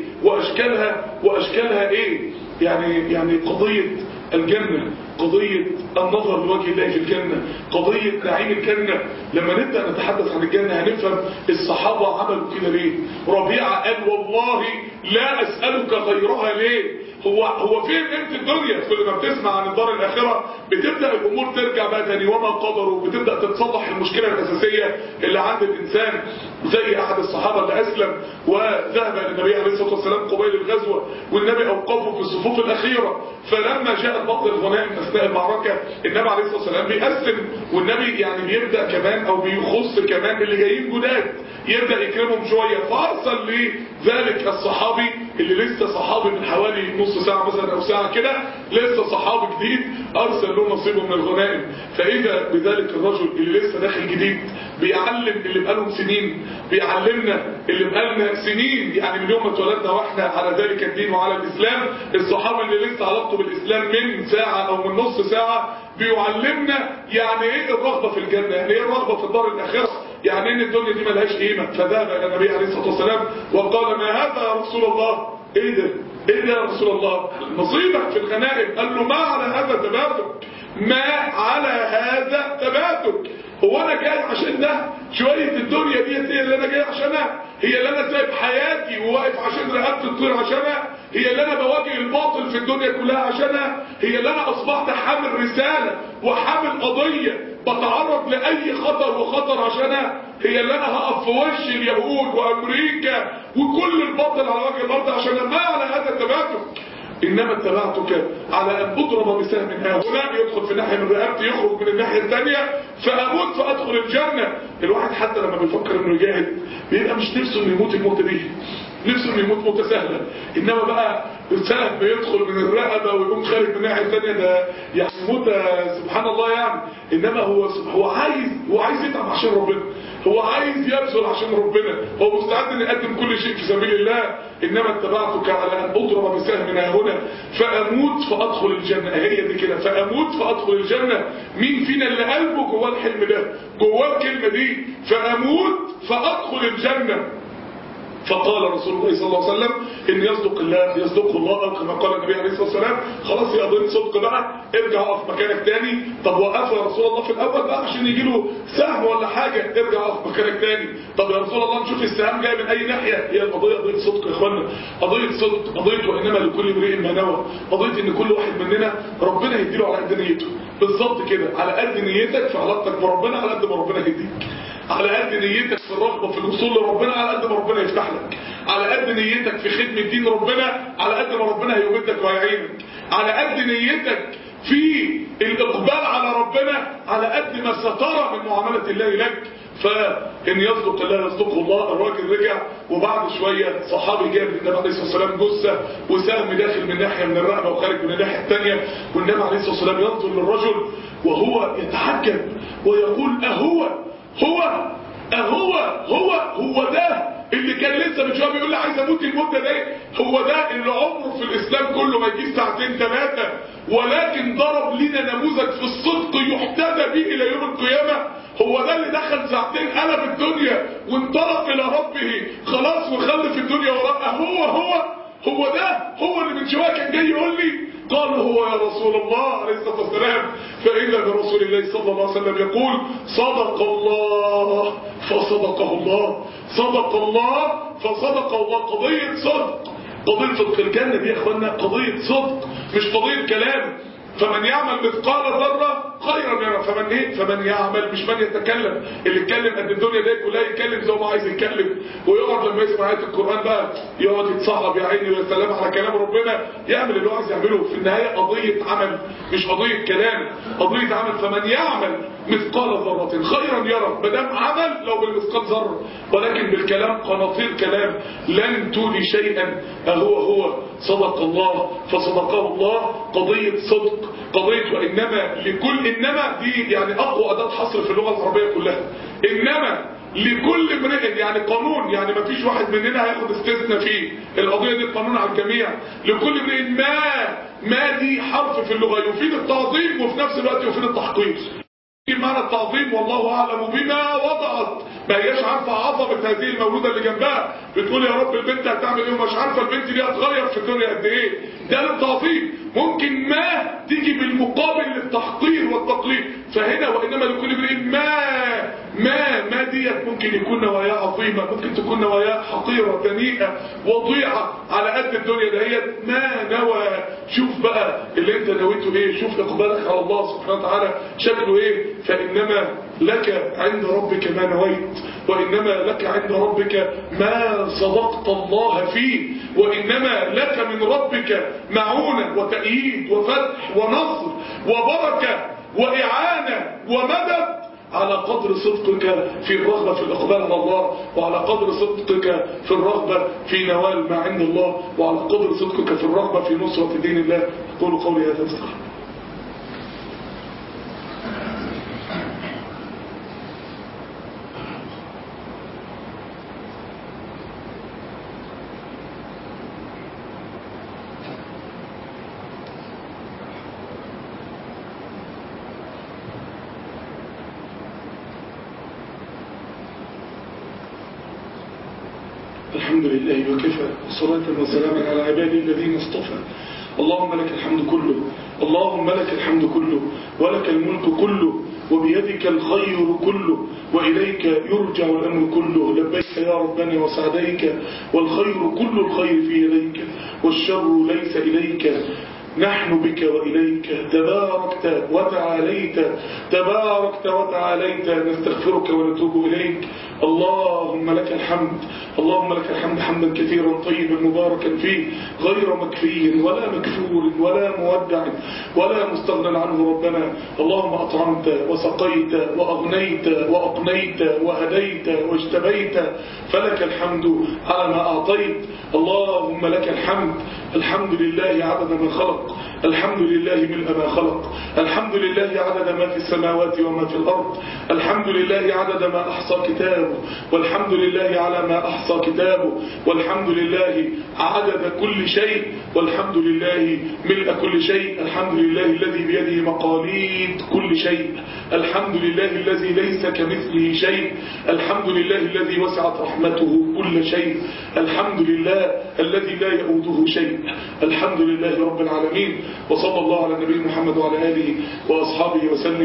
واشكالها ايه؟ يعني قضيه الجنه، قضية النظر لوجه الله في الجنة، قضية نعيم الجنة. لما نبدأ نتحدث عن الجنة هنفهم الصحابة عملوا كده ليه. ربيعة قال والله لا أسألك غيرها ليه. هو فين قيمة الدنيا؟ كل ما بتسمع عن الدار الآخرة بتبدأ الأمور ترجع بقى تاني وما قدروا، بتبدأ تتصلح المشكلة الأساسية اللي عند الإنسان. زي أحد الصحابة اللي أسلم وذهب إلى النبي عليه الصلاة والسلام قبيل الغزوة، والنبي أوقفه في الصفوف الأخيرة، فلما جاء بعض الغنائم أثناء المعركة النبي عليه الصلاة والسلام بيقسم، والنبي يعني بيبدأ كمان أو بيخص كمان اللي جايين جداد، يبدأ يكرمهم شوية. فأرسل لذلك الصحابي اللي لسه صحابي من حوالي نص ساعة مثلا أو ساعة كده، لسه صحابي جديد، أرسل له نصيبه من الغنائم. فإذا بذلك الرجل اللي لسه داخل جديد بيعلم اللي بقالهم سنين، بيعلمنا اللي بقالنا سنين، يعني من يوم ما اتولدنا واحنا على ذلك الدين وعلى الإسلام. الصحابي اللي لسه علاقته بالإسلام من ساعة أو من نص ساعة بيعلمنا يعني ايه الرغبة في الجنة، يعني ايه الرغبة في الدار الآخرة، يعني ان الدنيا دي ملهاش قيمه. فذهب الى النبي عليه الصلاه والسلام وقال ما هذا يا رسول الله؟ ايه ده؟ ايه ده يا رسول الله؟ نصيبك في الغنائم. قال له ما على هذا تباتك، ما على هذا تباتك. هو انا جاي عشان ده؟ شويه الدنيا ديت هي اللي انا جاي عشانها؟ هي اللي انا سايب حياتي وواقف عشان رقبتي تطير عشانها؟ هي اللي انا بواجه الباطل في الدنيا كلها عشانها؟ هي اللي انا اصبحت حامل رساله وحامل قضيه بتعرض لاي خطر وخطر عشانها؟ هي اللي انا هقف في وش اليهود وامريكا وكل الباطل على وجه الارض عشانها؟ ما على هذا تباتك. انما اتبعتك على ان اضرب بسهم هنا يدخل في ناحيه من رقبتي يخرج من الناحيه الثانيه فاموت فادخل الجنه. الواحد حتى لما بيفكر انه يجاهد بيبقى مش نفسه انه يموت الموت دي، نفسه انه يموت موته سهله. انما بقى السهم بيدخل من الرقبه ويقوم خارج من الناحيه الثانيه، ده يعني موته سبحان الله يعني. انما هو عايز يتعب عشان ربنا، هو عايز يبذل عشان ربنا، هو مستعد ان يقدم كل شيء في سبيل الله. انما اتبعتك على ان اضرب بسهم هنا فاموت فادخل الجنه. هي دي كده، فاموت فادخل الجنه. مين فينا اللي قلبه جواه الحلم ده، جواه الكلمه دي، فاموت فادخل الجنه؟ فقال رسول الله صلى الله عليه وسلم ان يصدق الله او كما قال النبي عليه الصلاه والسلام خلاص يا قضيه صدق بقى، ارجع اقف مكانك تاني. طب وقفه يا رسول الله في الاول بقى عشان يجي له سهم ولا حاجه، ارجع اقف مكانك تاني. طب يا رسول الله نشوف السهم جاي من اي ناحيه. هي القضيه قضيه صدق يا اخوانا، قضيه صدق، قضيه وانما لكل امرئ ما نوى، قضيه ان كل واحد مننا ربنا يديله على قد نيته. بالظبط كده، على قد نيتك في علاقتك بربنا على قد ما ربنا يهديك، على قد نيتك في الرغبة في الوصول لربنا على قد ما ربنا يفتح لك، على قد نيتك في خدمة دين ربنا على قد ما ربنا هيمدك وهيعينك، على قد نيتك في الإقبال على ربنا على قد ما سترى من معاملة الله لك. فإن يصدق الله يصدقه الله. الراجل رجع وبعد شوية صحابي جاب للنبي عليه الصلاة والسلام جثة وسهم داخل من ناحية من الرقبة وخارج من الناحية الثانية، والنبي عليه الصلاة والسلام ينظر للرجل وهو يتعجب ويقول هو ده اللي كان لسه من شويه بيقول لي عايز اموت المده دي؟ هو ده اللي عمره في الاسلام كله ما يجيش ساعتين ثلاثه، ولكن ضرب لنا نموذج في الصدق يحتذى به الى يوم القيامه؟ هو ده اللي دخل ساعتين قلب الدنيا وانطلق الى ربه خلاص وخلف الدنيا وراه؟ هو ده هو اللي من شويه كان جاي يقول لي؟ قالوا هو يا رسول الله عليه الصلاة والسلام. فإذا برسول الله صلى الله عليه وسلم يقول صدق الله فصدقه الله، صدق الله فصدقه الله. قضية صدق، قضية صدق. الجنة دي يا اخوانا قضية صدق مش قضية كلام. فمن يعمل مثقال ذره خيرا يرى. فمن يعمل، مش من يتكلم. اللي يتكلم قد الدنيا دي كلها يتكلم زي ما عايز يتكلم، ويقعد لما يسمع آية القرآن بقى يقعد يتصعب يا عيني ويا سلام على كلام ربنا، يعمل اللي هو عايز يعمله. في النهاية قضية عمل مش قضية كلام، قضية عمل. فمن يعمل مثقال ذرة خيرا يرى. ما دام عمل لو بالمثقال ذرة، ولكن بالكلام قناطير كلام لن تولي شيئا. هو صدق الله فصدقه الله. قضية صدق، قضية وإنما لكل، إنما دي يعني أقوى أداة حصر في اللغة العربية كلها. إنما لكل امرئ يعني قانون، يعني ما فيش واحد مننا هياخد استثناء فيه. القضية دي قانون على الجميع. لكل امرئ ما دي حرف في اللغة يفيد التعظيم وفي نفس الوقت يفيد التحقير. معنى التعظيم والله أعلم بما وضعت، ما هياش عارفة عظمة هذه المولودة اللي جنبها، بتقول يا رب البنت هتعمل ايه ومش عارفة البنت دي هتغير في الدنيا قد ايه. ده للتعظيم. ممكن ما تيجي بالمقابل للتحقير والتقليد. فهنا وإنما لكل امرئ ما ديت ممكن يكون نوايا عظيمة، ممكن تكون نوايا حقيرة دنيئة وضيعة على قد الدنيا دهيت. ما نوى، شوف بقى اللي انت نويته ايه، شوف اقبالك على الله سبحانه وتعالى شكله ايه. فإنما لك عند ربك ما نويت، وإنما لك عند ربك ما صدقت الله فيه، وإنما لك من ربك معونة وتأييد وفتح ونصر وبركة وإعانة ومدد على قدر صدقك في الرغبة في الإقبال على الله، وعلى قدر صدقك في الرغبة في نوال ما عند الله، وعلى قدر صدقك في الرغبة في نصرة دين الله. أقول قولي هذا واستغفر. الحمد لله وكفى، صلاة وسلاما على عبادي الذين اصطفى. اللهم لك الحمد كله، اللهم لك الحمد كله، ولك الملك كله، وبيدك الخير كله، وإليك يرجع الأمر كله. لبيك يا ربنا وسعديك، والخير كل الخير في يديك، والشر ليس إليك، نحن بك وإليك. تباركت وتعاليت، تباركت وتعاليت، نستغفرك ونتوب إليك. اللهم لك الحمد، اللهم لك الحمد حمدا كثيرا طيبا مباركا فيه، غير مكفي ولا مكفور ولا مودع ولا مستغنى عنه. ربنا اللهم أطعمت وسقيت وأغنيت وأقنيت وهديت واجتبيت، فلك الحمد على ما أعطيت. اللهم لك الحمد. الحمد لله عدد ما خلق، الحمد لله ملء ما خلق، الحمد لله عدد ما في السماوات وما في الأرض، الحمد لله عدد ما أحصى كتابه، والحمد لله على ما أحصى كتابه، والحمد لله عدد كل شيء، والحمد لله ملء كل شيء. الحمد لله الذي بيده مقاليد كل شيء، الحمد لله الذي ليس كمثله شيء، الحمد لله الذي وسعت رحمته كل شيء، الحمد لله الذي لا يؤوده شيء. الحمد لله رب العالمين، وصلى الله على النبي محمد وعلى آله وأصحابه وسلم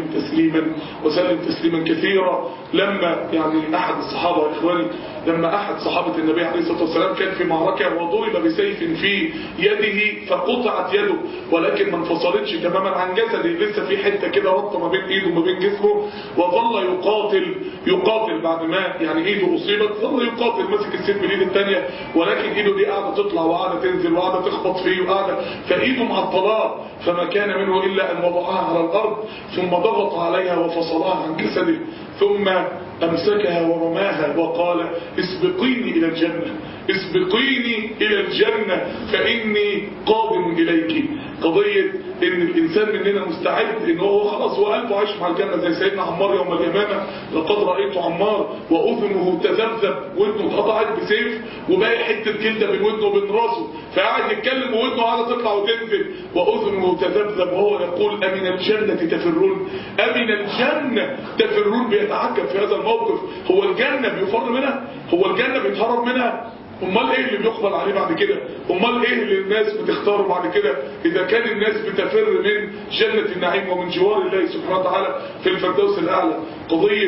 تسليما كثيرا. لما يعني أحد الصحابة إخواني، لما أحد صحابة النبي عليه الصلاة والسلام كان في معركة وضرب بسيف في يده فقطعت يده، ولكن ما انفصلتش تماما عن جسده، لسه في حتة كده ربطة ما بين ايده وما بين جسمه، وظل يقاتل بعد ما يعني ايده أصيبت، ظل يقاتل ماسك السيف باليد الثانية، ولكن ايده دي قاعدة تطلع وقاعدة تنزل وقاعدة تخبط فيه وقاعدة، فايده معطلاه، فما كان منه إلا أن وضعها على الأرض ثم ضغط عليها وفصلها عن جسده، ثم أمسكها ورماها وقال اسبقيني إلى الجنة، اسبقيني إلى الجنة فإني قادم إليك. قضية إن الإنسان مننا مستعد إن هو خلاص وقلبه عايش مع الجنة، زي سيدنا عمار يوم اليمامة، لقد رأيت عمار وأذنه تذبذب، ودنه اتقطعت بسيف وباقي حتة جلدة بين ودنه وبين راسه، فقاعد يتكلم وودنه قاعدة تطلع وتنزل، وأذنه تذبذب وهو يقول أمن الجنة تفرون، أمن الجنة تفرون. بيتعجب في هذا الموقف، هو الجنة بيفر منها؟ هو الجنة بيتهرب منها؟ امال ايه اللي بيقبل عليه بعد كده؟ امال ايه اللي الناس بتختاره بعد كده اذا كان الناس بتفر من جنة النعيم ومن جوار الله سبحانه وتعالى في الفردوس الاعلى؟ قضية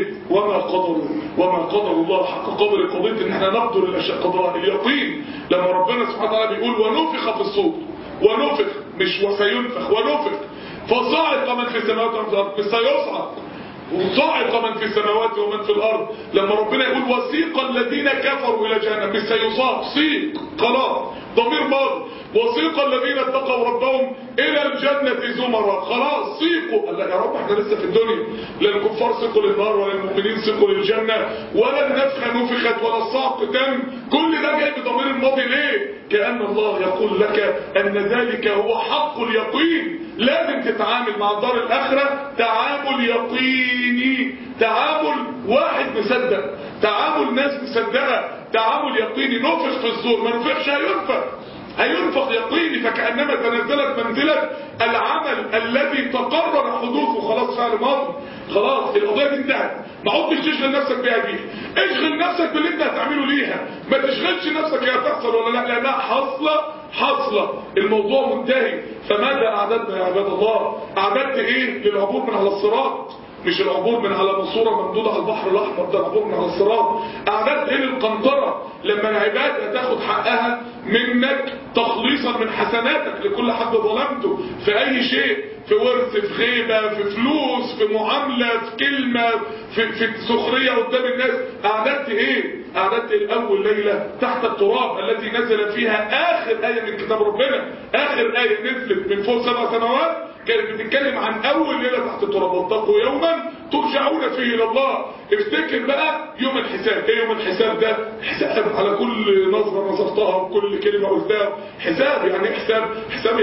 وما قدر الله حق قدر، قضية ان احنا نقدر الاشياء قدرها، اليقين. لما ربنا سبحانه وتعالى بيقول ونفخ في الصور، ونفخ مش وسينفخ، ونفخ فصعق من في السماوات ومن في الارض، مش سيصعق، وصاعق من في السماوات ومن في الأرض. لما ربنا يقول وسيق الذين كفروا إلى جهنم، مش سيصاق، سيق خلاص ضمير ماضي، وسيق الذين اتقوا ربهم إلى الجنة زمرا، خلاص سيقوا. قال لا يا رب احنا لسه في الدنيا، لا الكفار سيقوا للنار ولا المؤمنين سيقوا للجنة ولا النفخة نفخت ولا الصعق تم، كل ده جاي بضمير الماضي ليه؟ كأن الله يقول لك أن ذلك هو حق اليقين. لازم تتعامل مع الدار الآخرة تعامل يقيني، تعامل واحد مصدق، تعامل ناس مصدقة، تعامل يقيني. نفخ في الصور، ما نفخش هينفخ يقيني، فكأنما تنزلت منزلة العمل الذي تقرر حدوثه، خلاص فعل ماضي، خلاص القضية دي انتهت، ما عدتش تشغل نفسك بيها اشغل نفسك باللي انت هتعمله ليها، ما تشغلش نفسك هي هتحصل ولا لا، لانها حاصلة، الموضوع منتهي. فماذا اعددنا يا عباد الله؟ اعددت ايه للعبور من على الصراط؟ مش العبور من على ماسوره ممدوده على البحر الاحمر، ده العبور من على الصراط. اعددت ايه للقنطره لما العباد هتاخد حقها منك تخليصا من حسناتك لكل حد ظلمته في اي شيء، في ورث، في غيبه، في فلوس، في معامله، في كلمه، في سخريه قدام الناس. اعددت ايه؟ اعددت الاول ليله تحت التراب التي نزل فيها اخر ايه من كتاب ربنا، اخر ايه نزلت من فوق 7 سماوات كانت بتتكلم عن اول ليله تحت التراب، واتقوا يوما ترجعون فيه الى الله. افتكر بقى يوم الحساب. ايه يوم الحساب ده؟ حساب على كل نظره نظرتها وكل كلمه قلتها، حساب. يعني حساب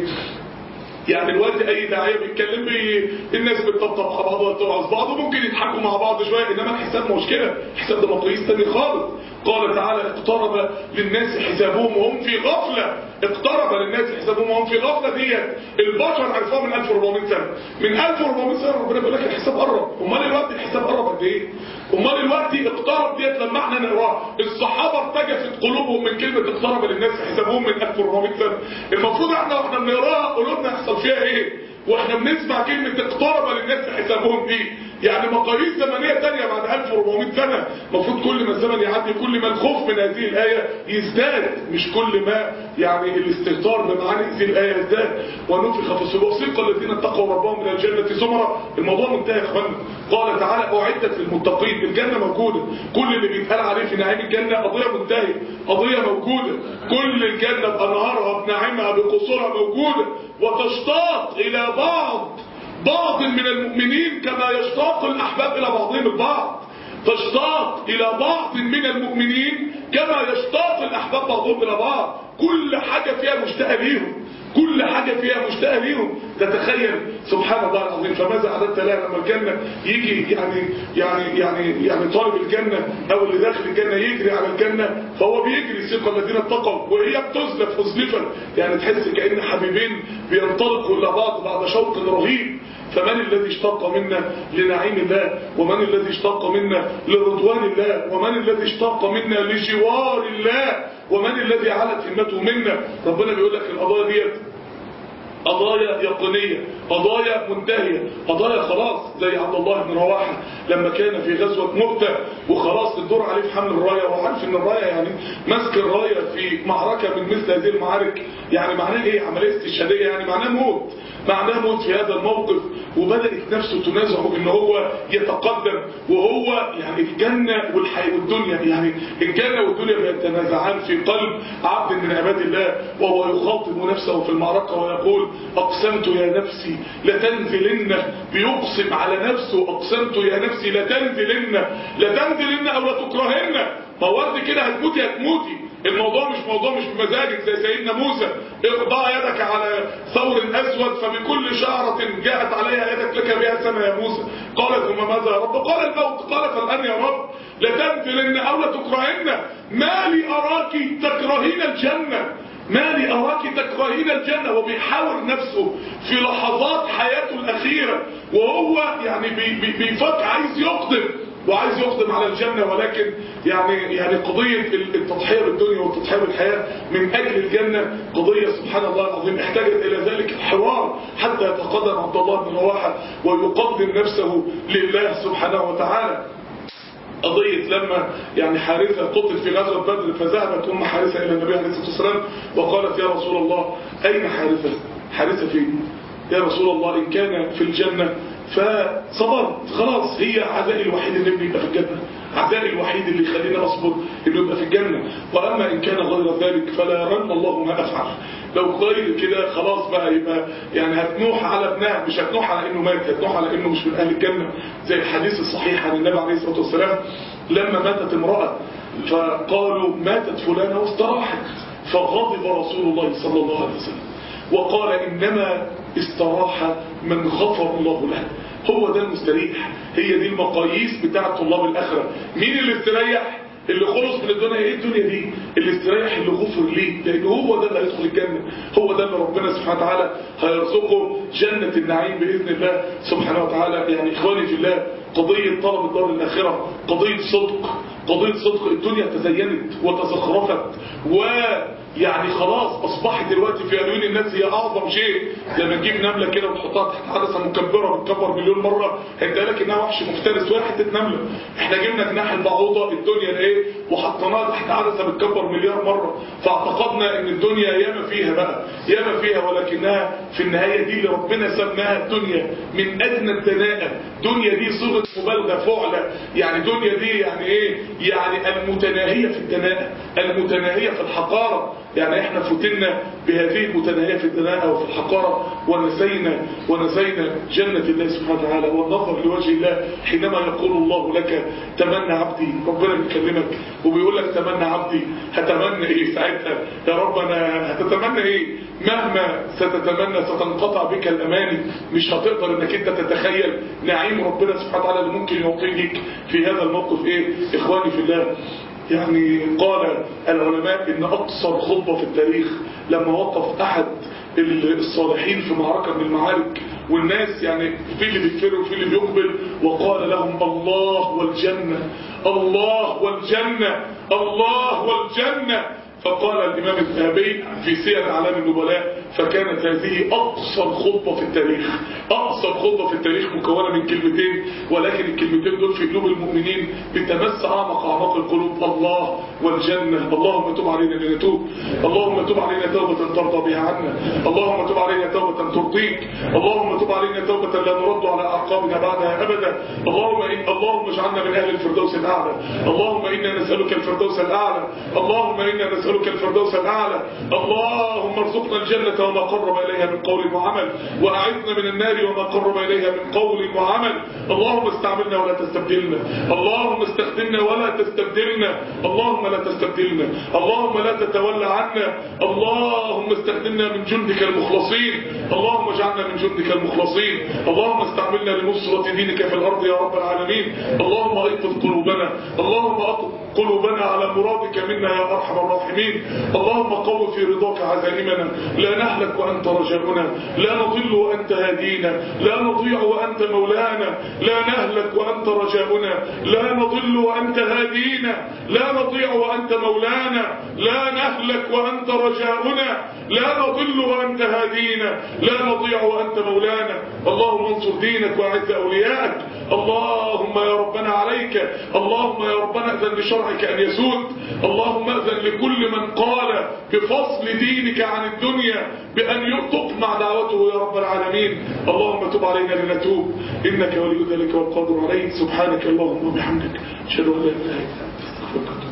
يعني الوقت اي داعيه بيتكلم الناس بتطبطب على بعض وتوعظ بعض وممكن يضحكوا مع بعض شويه، انما الحساب مش كده، الحساب ده مقاييس تاني خالص. قال تعالى اقترب للناس حسابهم وهم في غفله، اقترب للناس حسابهم وهم في غفله. ديت البشر عرفوها من 1400 سنه، من 1400 سنه ربنا بيقول لك الحساب قرب. امال الوقت الحساب قرب قد ايه؟ امال الوقت اقترب ديت لما احنا نقراها الصحابه ارتجفت كلمة اقترب للناس حسابهم من 1400 سنة. المفروض احنا واحنا بنقراها قلوبنا يحصل فيها ايه واحنا بنسمع كلمة اقترب للناس حسابهم دي؟ يعني مقاييس زمنية تانية بعد 1400 سنة. المفروض كل ما الزمن يعدي كل ما الخوف من هذه الآية يزداد، مش كل ما يعني الاستهتار بمعاني هذه الآية يزداد. ونفخ في الصور وسيق الذين اتقوا ربهم من الجنة زمرا. الموضوع منتهي يا اخوانا. قال تعالى أعدت للمتقين. الجنة موجودة، كل اللي بيتقال عليه في نعيم الجنة قضية منتهية، قضية موجودة. كل الجنة بأنهارها بنعيمها بقصورها موجودة، وتشتاق إلى بعض من المؤمنين كما يشتاق الأحباب إلى بعضهم البعض. تشتاق إلى بعض من المؤمنين كما يشتاق الأحباب بعضهم إلى بعض. كل حاجة فيها مشتاقة ليهم، كل حاجة فيها مشتاقة ليهم. تتخيل سبحان الله العظيم. فماذا أعددت لها لما الجنة يجي يعني طالب الجنة أو اللي داخل الجنة يجري على الجنة، فهو بيجري سيق الذين اتقوا وهي بتزلف أزلفا، يعني تحس كأن حبيبين بينطلقوا إلى بعض شوق رهيب. فمن الذي اشتاق منا لنعيم الله؟ ومن الذي اشتاق منا لرضوان الله؟ ومن الذي اشتاق منا لجوار الله؟ ومن الذي علت همته منا؟ ربنا بيقول لك القضايا ديت قضايا يقينية، قضايا منتهية، قضايا خلاص. زي عبد الله بن رواحة لما كان في غزوة مؤتة وخلاص الدور عليه في حمل الراية، وعارف ان الراية يعني مسك الراية في معركة من مثل هذه المعارك يعني معناه ايه؟ عملية استشهادية، يعني معناه موت، معناه موت في هذا الموقف. وبدأت نفسه تنازعه ان هو يتقدم، وهو يعني الجنة والدنيا، يعني الجنة والدنيا بيتنازعان في قلب عبد من عباد الله، وهو يخاطب نفسه في المعركة ويقول أقسمت يا نفسي لتنزلن. بيقسم على نفسه، أقسمت يا نفسي لتنزلن أو لتكرهن. ما ورد كده هتموتي هتموتي. الموضوع مش بمزاجك زي سيدنا موسى، اقضى يدك على ثور أسود فبكل شعرة جاءت عليها يدك لك بها سنة يا موسى. قال ثم ماذا يا رب؟ قال الموت. قال فالآن يا رب لتنزلن أو لتكرهن. ما لي أراك تكرهين الجنة، ما لي أراك تكرهين الجنة. وبيحاور نفسه في لحظات حياته الأخيرة وهو يعني بيفكر عايز يقدم على الجنة، ولكن يعني قضية التضحية بالدنيا والتضحية بالحياة من أجل الجنة قضية سبحان الله العظيم احتاجت إلى ذلك الحوار حتى يتقدم عبد الله بن رواحة ويقدم نفسه لله سبحانه وتعالى. قضية لما يعني حارثة قتل في غزوة بدر، فذهبت أم حارثة إلى النبي عليه الصلاة والسلام وقالت يا رسول الله أين حارثة؟ حارثة فين؟ يا رسول الله إن كان في الجنة فصبرت خلاص، هي عزائي الوحيد اللي يبقى في الجنة، عزائي الوحيد اللي يخليني أصبر إنه يبقى في الجنة. وأما إن كان غير ذلك فلا يرن الله ما أفعل. لو غير كده خلاص بقى يبقى يعني هتنوح على ابنها، مش هتنوح على إنه مات، هتنوح على إنه مش من أهل الجنة. زي الحديث الصحيح عن النبي عليه الصلاة والسلام لما ماتت امرأة فقالوا ماتت فلانة واستراحت، فغضب رسول الله صلى الله عليه وسلم وقال إنما استراح من غفر الله له. هو ده المستريح، هي دي المقاييس بتاعة طلاب الآخرة. مين اللي استريح؟ اللي خلص من الدنيا. ايه الدنيا دي؟ اللي استريح اللي غفر ليه، لأنه هو ده اللي هيدخل الجنة، هو ده اللي ربنا سبحانه وتعالى هيرزقه جنة النعيم بإذن الله سبحانه وتعالى. يعني إخواني في الله، قضية طلب الدار الآخرة قضية صدق. الدنيا تزينت وتزخرفت ويعني خلاص أصبحت دلوقتي في عيون الناس هي أعظم شيء. لما تجيب نملة كده وتحطها تحت عدسة مكبرة بتكبر مليون مرة هيديها لك إنها وحش مفترس وهي حتة نملة. إحنا جبنا جناح البعوضة الدنيا إيه وحطيناها تحت عدسة بتكبر مليار مرة، فاعتقدنا إن الدنيا ياما فيها ولكنها في النهاية دي اللي ربنا سماها الدنيا من أدنى الدناءة. دنيا دي صيغة مبالغة فعلة، يعني دنيا دي يعني إيه؟ يعني المتناهية في الدناءة، المتناهية في الحقارة. يعني احنا فتنا بهذه المتناهية في الدناءة وفي الحقارة ونسينا جنة الله سبحانه وتعالى والنظر لوجه الله. حينما يقول الله لك تمنى عبدي، ربنا بيكلمك وبيقول لك تمنى عبدي، هتمنى ايه ساعتها يا رب؟ انا هتتمنى ايه؟ مهما ستتمنى ستنقطع بك الاماني، مش هتقدر انك انت تتخيل نعيم ربنا سبحانه وتعالى اللي ممكن يعطيك في هذا الموقف. ايه اخواني في الله، يعني قال العلماء ان اقصر خطبة في التاريخ لما وقف احد الصالحين في معركة من المعارك والناس يعني في اللي بيكفروا وفي اللي بيقبل، وقال لهم الله والجنة، الله والجنة، الله والجنة. فقال الإمام الذهبي في سير أعلام النبلاء: فكانت هذه أقصر خطبة في التاريخ، أقصر خطبة في التاريخ مكونة من كلمتين، ولكن الكلمتين دول في قلوب المؤمنين بتمس أعمق القلوب: الله والجنة. اللهم تب علينا لنتوب، اللهم تب علينا توبة ترضى بها عنا، اللهم تب علينا توبة ترضيك، اللهم تب علينا توبة لا نرد على أعقابنا بعدها أبدا. اللهم اجعلنا من أهل الفردوس الأعلى، اللهم إنا نسألك الفردوس الأعلى، اللهم إنا نسألك الفردوس الأعلى. اللهم ارزقنا الجنة وما قرب إليها من قول وعمل، وأعذنا من النار وما قرب إليها من قول وعمل. اللهم استعملنا ولا تستبدلنا، اللهم استخدمنا ولا تستبدلنا، اللهم لا تستبدلنا، اللهم لا تتولى عنا، اللهم استخدمنا من جندك المخلصين، اللهم اجعلنا من جندك المخلصين، اللهم استعملنا لنصرة دينك في الأرض يا رب العالمين. اللهم أيقظ قلوبنا، اللهم أقظ قلوبنا على مرادك منا يا أرحم الراحمين. اللهم قو في رضاك عزائمنا، لا نهلك وأنت رجاؤنا، لا نضل وأنت هادينا، لا نضيع وأنت مولانا، لا نهلك وأنت رجاؤنا، لا نضل وأنت هادينا، لا نضيع وأنت مولانا، لا نهلك وأنت رجاؤنا، لا نضل وأنت هادينا، لا نضيع وأنت مولانا. اللهم انصر دينك وأعز أولياءك. اللهم يا ربنا عليك، اللهم يا ربنا أذن لشرعك أن يسود، اللهم أذن لكل من قال بفصل دينك عن الدنيا بأن تقمع دعوته يا رب العالمين. اللهم تب علينا لنتوب، إنك ولي ذلك والقادر عليه. سبحانك اللهم وبحمدك، أشهد أن لا إله إلا أنت، أستغفرك.